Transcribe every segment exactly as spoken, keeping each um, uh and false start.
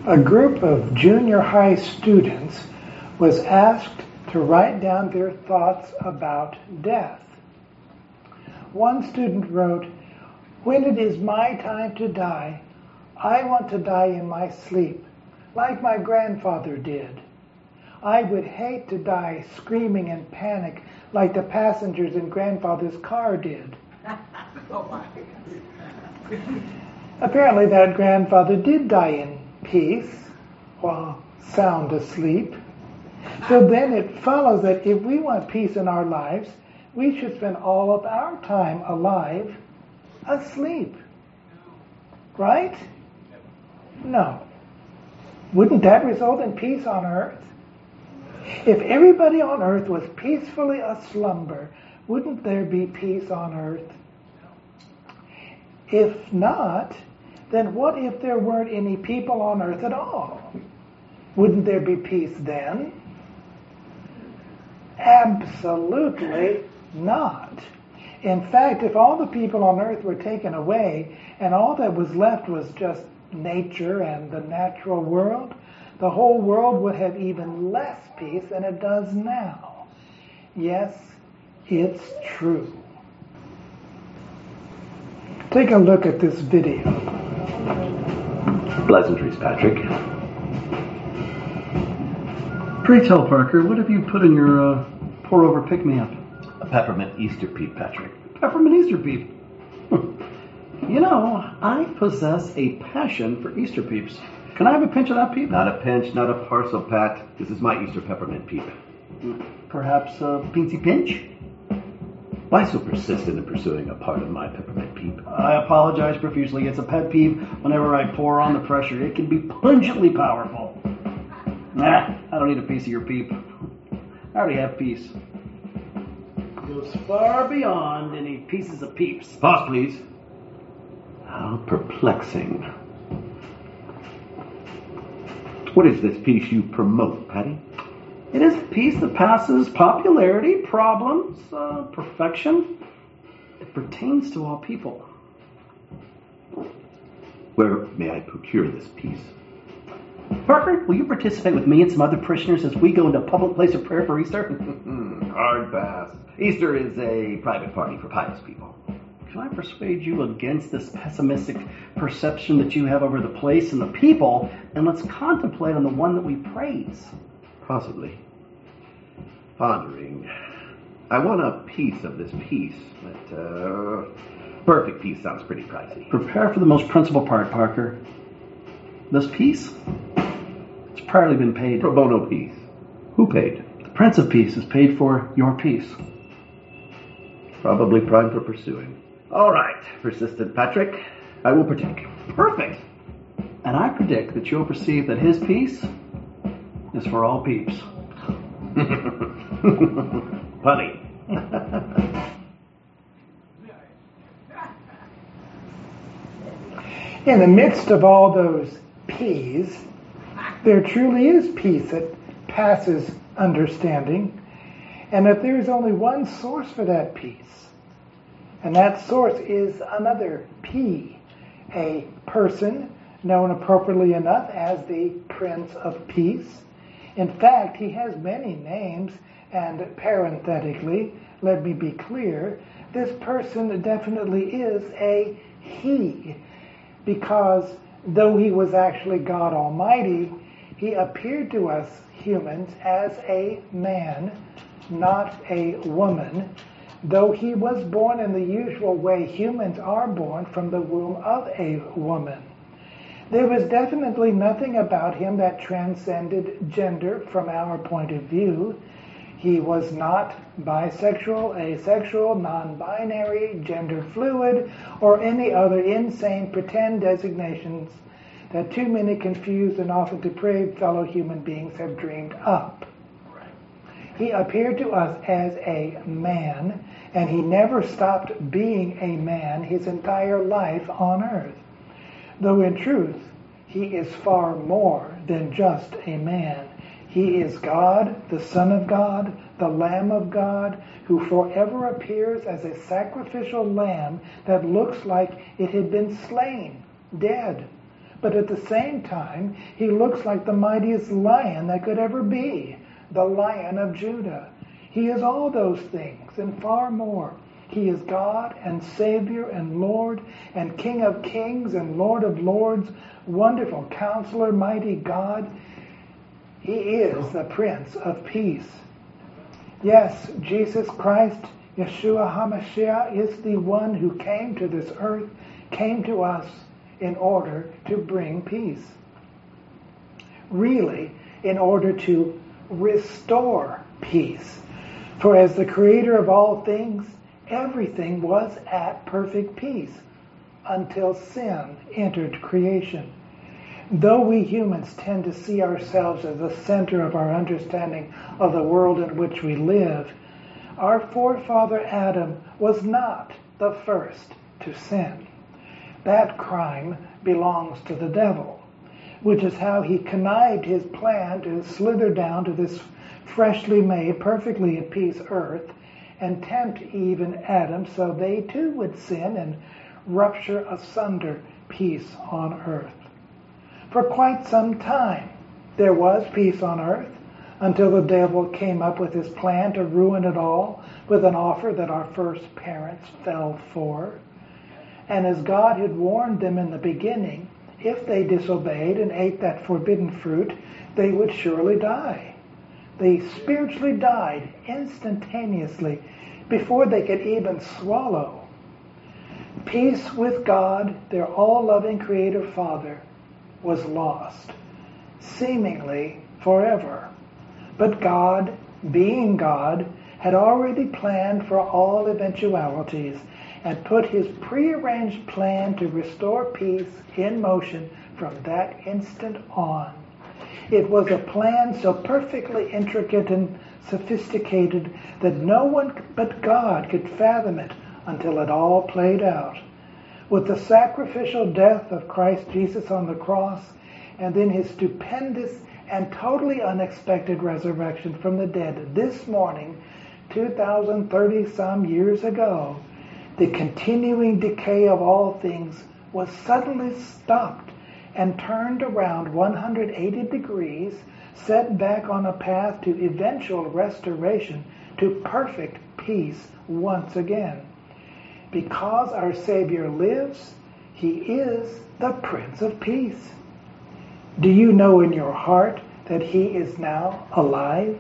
A group of junior high students was asked to write down their thoughts about death. One student wrote, "When it is my time to die, I want to die in my sleep, like my grandfather did. I would hate to die screaming in panic like the passengers in grandfather's car did." Apparently that grandfather did die in peace while sound asleep. So then it follows that if we want peace in our lives, we should spend all of our time alive asleep. Right? No. Wouldn't that result in peace on earth? If everybody on earth was peacefully aslumber, wouldn't there be peace on earth? If not, then what if there weren't any people on earth at all? Wouldn't there be peace then? Absolutely not. In fact, if all the people on earth were taken away and all that was left was just nature and the natural world, the whole world would have even less peace than it does now. Yes, it's true. Take a look at this video. Pleasantries, Patrick. Pray tell, Parker, what have you put in your uh, pour-over pick-me-up? A peppermint Easter peep, Patrick. Peppermint Easter peep. You know, I possess a passion for Easter peeps. Can I have a pinch of that peep? Not a pinch, not a parcel, Pat. This is my Easter peppermint peep. Perhaps a pincy pinch? Why so persistent in pursuing a part of my peppermint peep? I apologize profusely. It's a pet peeve. Whenever I pour on the pressure, it can be pungently powerful. Nah, I don't need a piece of your peep. I already have peace. It goes far beyond any pieces of peeps. Pause, please. How perplexing. What is this piece you promote, Patty? It is a piece that passes popularity, problems, uh, perfection. It pertains to all people. Where may I procure this piece? Parker, will you participate with me and some other parishioners as we go into a public place of prayer for Easter? Hard pass. Easter is a private party for pious people. Can I persuade you against this pessimistic perception that you have over the place and the people, and let's contemplate on the one that we praise? Possibly. Pondering. I want a piece of this piece, but uh, perfect piece sounds pretty pricey. Prepare for the most principal part, Parker. This piece, it's priorly been paid. Pro bono piece. Who paid? The Prince of Peace has paid for your piece. Probably prime for pursuing. All right, persistent Patrick. I will partake. Perfect. And I predict that you'll perceive that his piece is for all peeps. Funny. In the midst of all those peas, there truly is peace that passes understanding, and that there is only one source for that peace. And that source is another P, a person known appropriately enough as the Prince of Peace. In fact, he has many names, and parenthetically, let me be clear, this person definitely is a he, because though he was actually God Almighty, he appeared to us humans as a man, not a woman, though he was born in the usual way humans are born, from the womb of a woman. There was definitely nothing about him that transcended gender from our point of view. He was not bisexual, asexual, non-binary, gender fluid, or any other insane pretend designations that too many confused and often depraved fellow human beings have dreamed up. He appeared to us as a man, and he never stopped being a man his entire life on earth. Though in truth, he is far more than just a man. He is God, the Son of God, the Lamb of God, who forever appears as a sacrificial lamb that looks like it had been slain, dead, but at the same time, he looks like the mightiest lion that could ever be, the Lion of Judah. He is all those things and far more. He is God and Savior and Lord and King of kings and Lord of lords, wonderful Counselor, mighty God. He is the Prince of Peace. Yes, Jesus Christ, Yeshua HaMashiach, is the one who came to this earth, came to us in order to bring peace. Really, in order to restore peace. For as the creator of all things, everything was at perfect peace until sin entered creation. Though we humans tend to see ourselves as the center of our understanding of the world in which we live, our forefather Adam was not the first to sin. That crime belongs to the devil, which is how he connived his plan to slither down to this freshly made, perfectly at peace earth and tempt Eve and Adam so they too would sin and rupture asunder peace on earth. For quite some time there was peace on earth until the devil came up with his plan to ruin it all with an offer that our first parents fell for. And as God had warned them in the beginning, if they disobeyed and ate that forbidden fruit, they would surely die. They spiritually died instantaneously before they could even swallow. Peace with God, their all-loving Creator Father, was lost, seemingly forever. But God, being God, had already planned for all eventualities and put his prearranged plan to restore peace in motion from that instant on. It was a plan so perfectly intricate and sophisticated that no one but God could fathom it until it all played out. With the sacrificial death of Christ Jesus on the cross, and then his stupendous and totally unexpected resurrection from the dead this morning, two thousand thirty some years ago, the continuing decay of all things was suddenly stopped and turned around one hundred eighty degrees, set back on a path to eventual restoration to perfect peace once again. Because our Savior lives, he is the Prince of Peace. Do you know in your heart that he is now alive?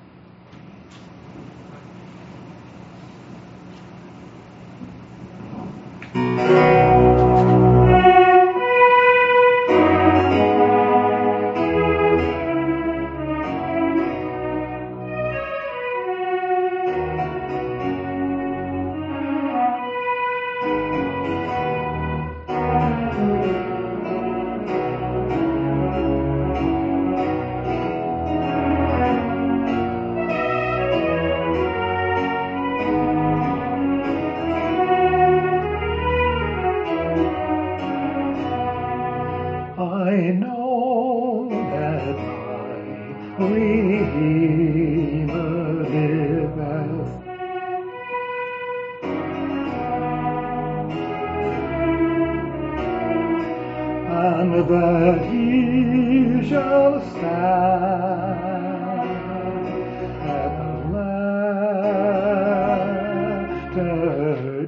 I know that my Redeemer liveth, and that he shall stand at the latter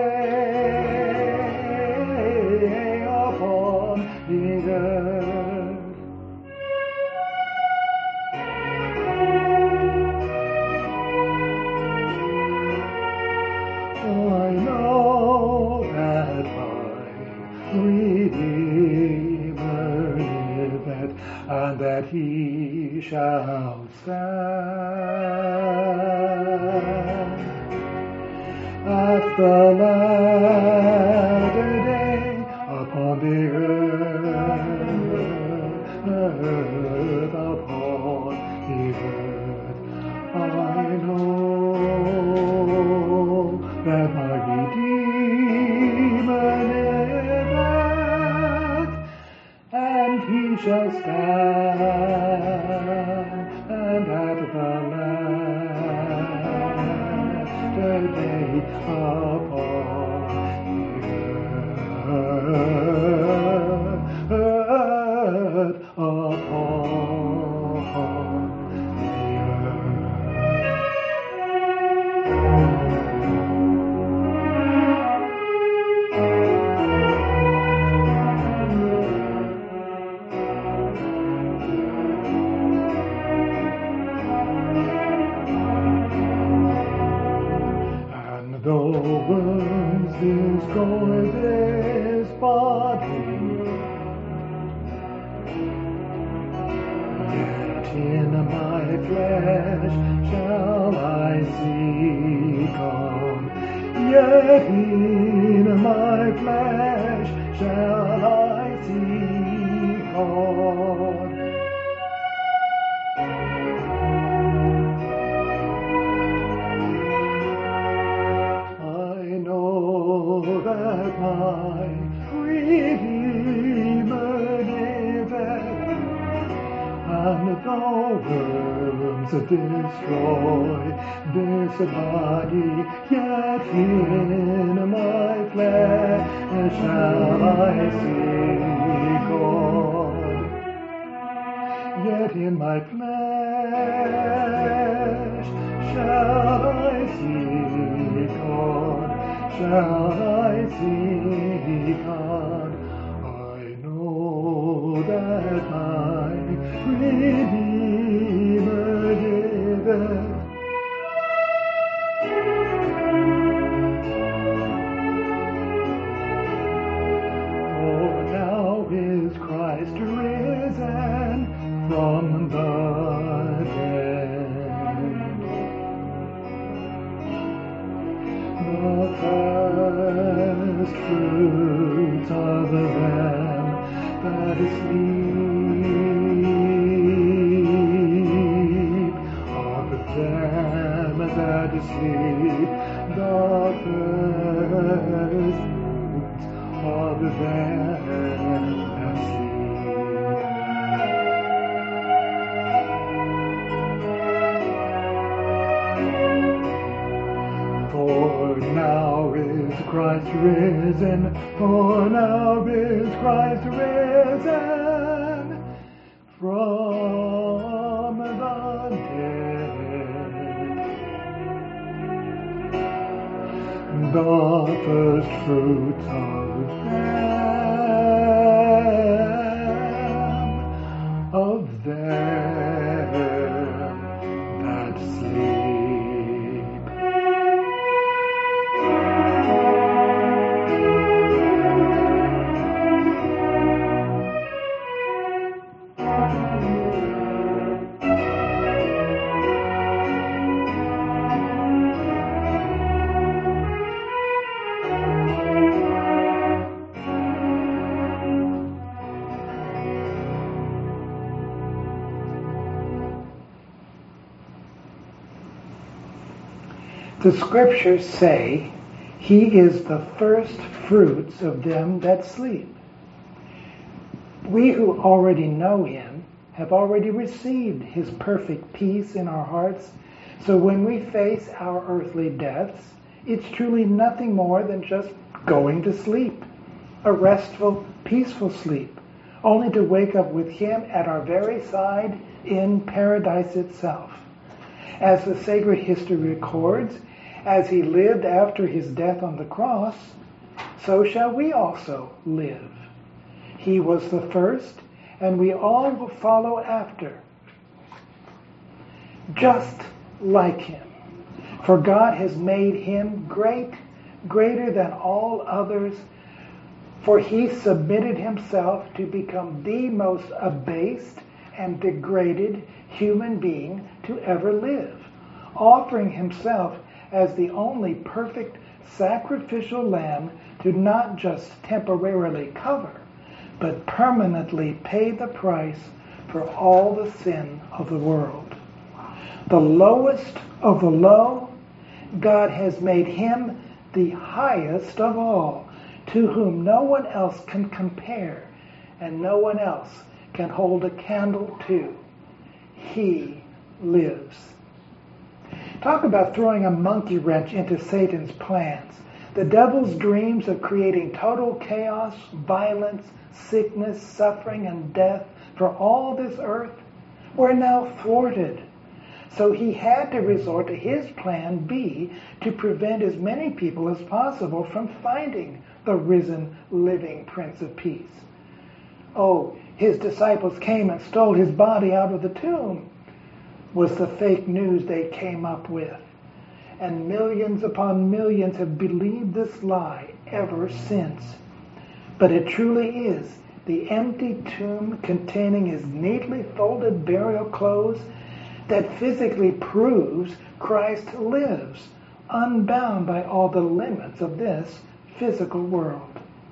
day upon the earth. I know that my Redeemer liveth, and that he shall stand at the latter day upon the earth, earth upon the earth. I know that my Redeemer liveth, and he shall stand, and at the latter day upon the earth. Yet in my flesh shall I see God. I know that my Redeemer liveth, and the worms destroy this body, yet in my flesh shall I see God. Yet in my flesh shall I see God, shall I see God. I know that my Redeemer liveth. Oh, now is Christ risen from the dead. The first fruits of them that sleep, of them that sleep, the first fruits of them that sleep. For now is Christ risen, for now is Christ risen from the dead. The first fruits of them, of them that sleep. The scriptures say he is the first fruits of them that sleep. We who already know him have already received his perfect peace in our hearts, so when we face our earthly deaths, it's truly nothing more than just going to sleep, a restful, peaceful sleep, only to wake up with him at our very side in paradise itself. As the sacred history records, as he lived after his death on the cross, so shall we also live. He was the first, and we all will follow after, just like him. For God has made him great, greater than all others, for he submitted himself to become the most abased and degraded human being to ever live, offering himself as the only perfect sacrificial lamb to not just temporarily cover, but permanently pay the price for all the sin of the world. The lowest of the low, God has made him the highest of all, to whom no one else can compare and no one else can hold a candle to. He lives. Talk about throwing a monkey wrench into Satan's plans. The devil's dreams of creating total chaos, violence, sickness, suffering, and death for all this earth were now thwarted. So he had to resort to his plan B to prevent as many people as possible from finding the risen, living Prince of Peace. Oh, his disciples came and stole his body out of the tomb, was the fake news they came up with. And millions upon millions have believed this lie ever since. But it truly is the empty tomb containing his neatly folded burial clothes that physically proves Christ lives, unbound by all the limits of this physical world.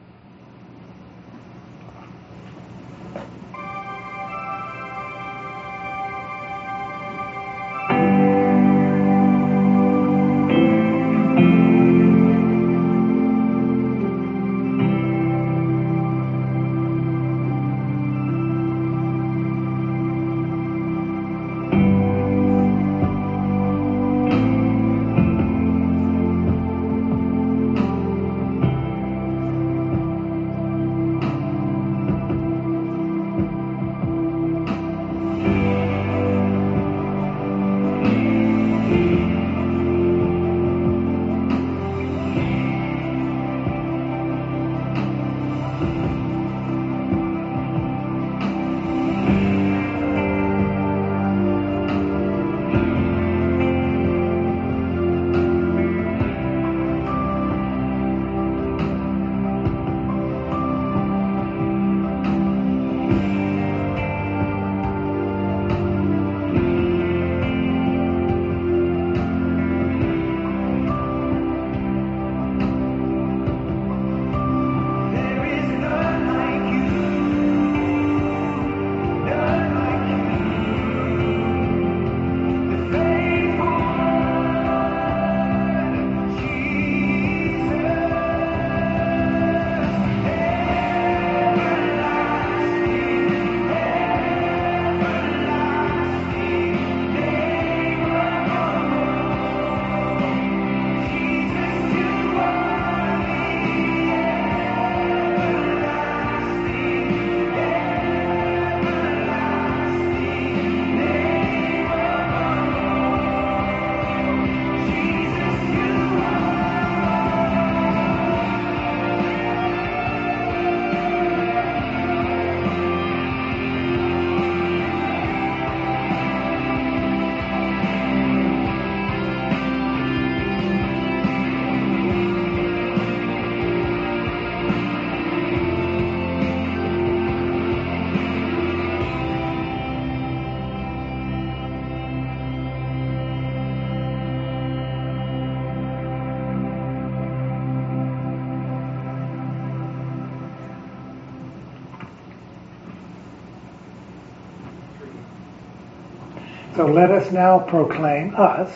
So let us now proclaim, us,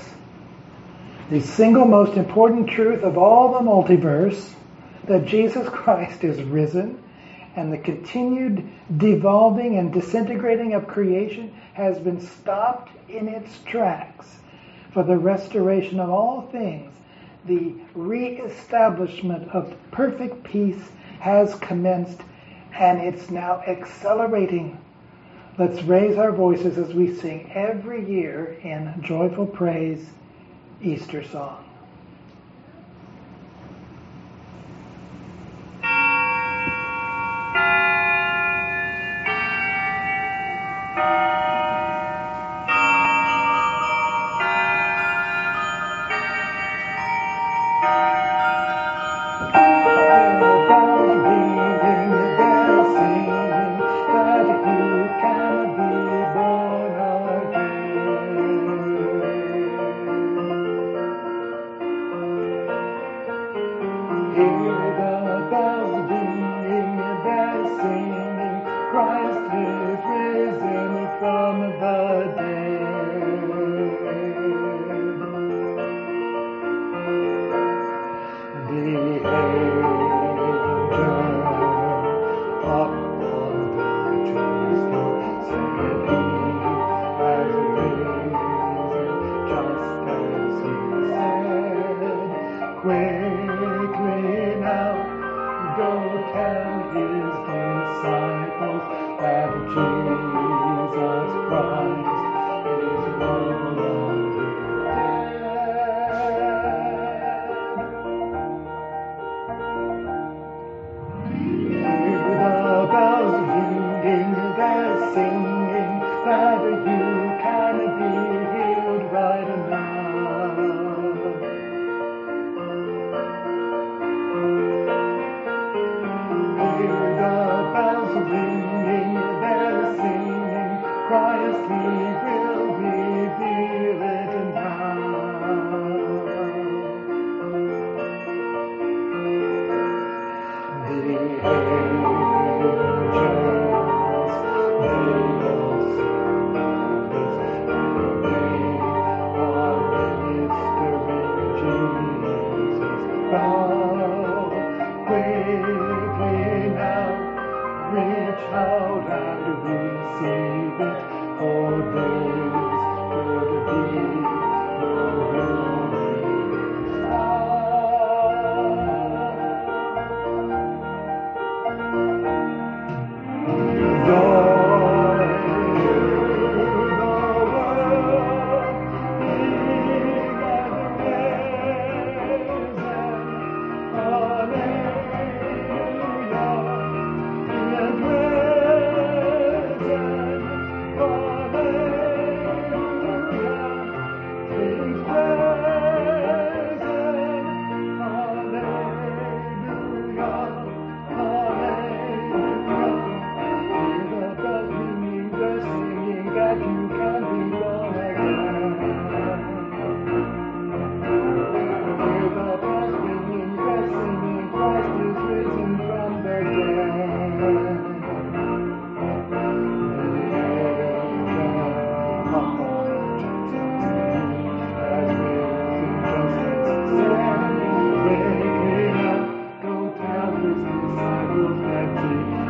the single most important truth of all the multiverse, that Jesus Christ is risen, and the continued devolving and disintegrating of creation has been stopped in its tracks for the restoration of all things. The re-establishment of perfect peace has commenced, and it's now accelerating. Let's raise our voices as we sing every year in joyful praise, Easter song. Christ sleep.